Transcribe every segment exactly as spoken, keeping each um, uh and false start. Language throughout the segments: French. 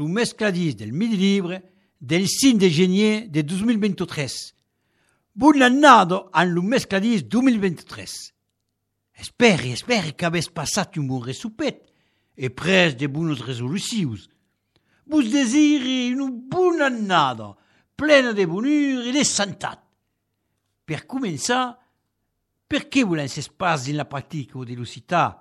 lo mescladis del Midi Libre del cinque de gener de dos mil veintitrés. Buon anno an lo mescladis duemilaventitrés. Esperi, esperi que avès passat un bon resupet e pres de bones resolucions. Vos desiri una bona annada, plena de bonheur e de santat. Per començar, per què volem pas en la pràctica de l'occità?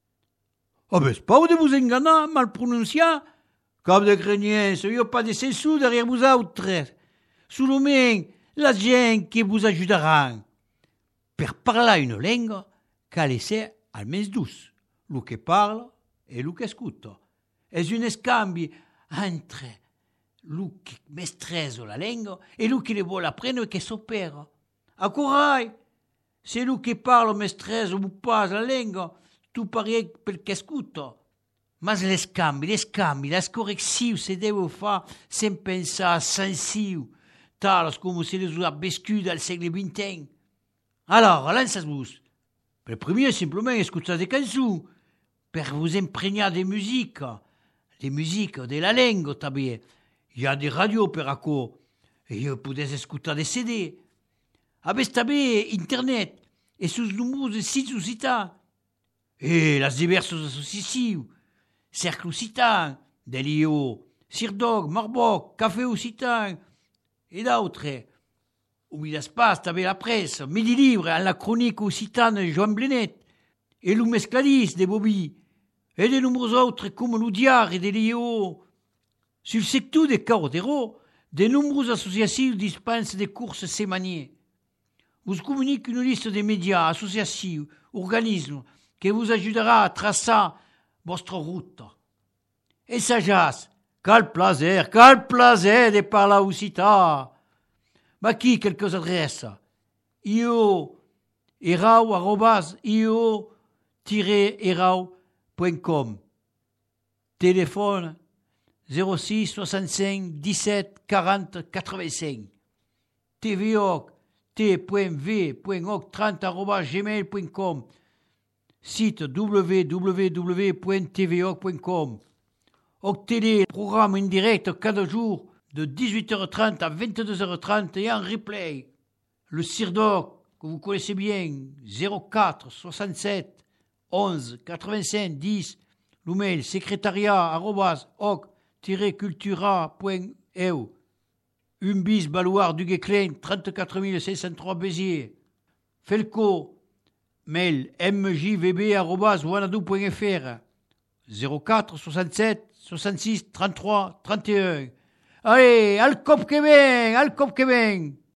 Avès pau de vos enganar, mal pronunciar? Cap de greniens, jo pas de censura derrière vos autres. Solament la gent que vos ajudaran. Per parlar una lengua, cal ser almens dus, lo que parla e lo que escuta. És un escambi entre lo que mestresa la lengua e lo que le vol apprendre e que s'opera. Accurai, se lo che parla mestresa o pas la lingua, tu pariei pel che ascolta. Ma le scambi, le scambi, le correzioni se devo fare sem pensare sensiu, talas come se le usa bescuda al secolo ventesimo. Alors, lancez-vous. Per premier, simplement, écoutez des canzoni, per vous imprégner des musiques, des musiques de la langue, també. Il y a des radios per acco, et vous pouvez écouter des C D. Avès també internet, et sus nombreux sites occitans. Et les diverses associations, Cercle Occitan, Delio, Sirdog, Marboc, Café Occitan, et d'autres. Où il se passe també la presse, Midi Libre, en la chronique occitane de Joan Blenet, et le mescladis de Bobby, et de nombreux autres comme l'Oudiar et Delio. Sur le secteur des Cordero, de nombreuses associations dispensent des courses sémanières. Vous communique une liste de médias, associations, organismes qui vous aidera à tracer votre route. Et sagesse, quel plaisir, quel plaisir de parler occitan. Ma qui quelques adresses? io erau arrobas io erau point com. Téléphone zéro six soixante-cinq dix-sept quarante quatre-vingt-cinq. T V O C t point v point oc trente arobase gmail point com. Site w w w point t v o c point com. Oc-Télé, programme en direct quatre jours de dix-huit heures trente à vingt-deux heures trente et en replay. Le Sirdoc, que vous connaissez bien, zéro quatre soixante-sept onze quatre-vingt-cinq dix. Le mail secrétariat arobase oc-cultura point e u. Un bis balouard du Guéclin, trente-quatre mille cinq cent trois Béziers. Felco, mail mjvb arobase wanadoo point f r. zéro quatre soixante-sept soixante-six trente-trois trente et un. Allez, al cop que ven, al cop que ven.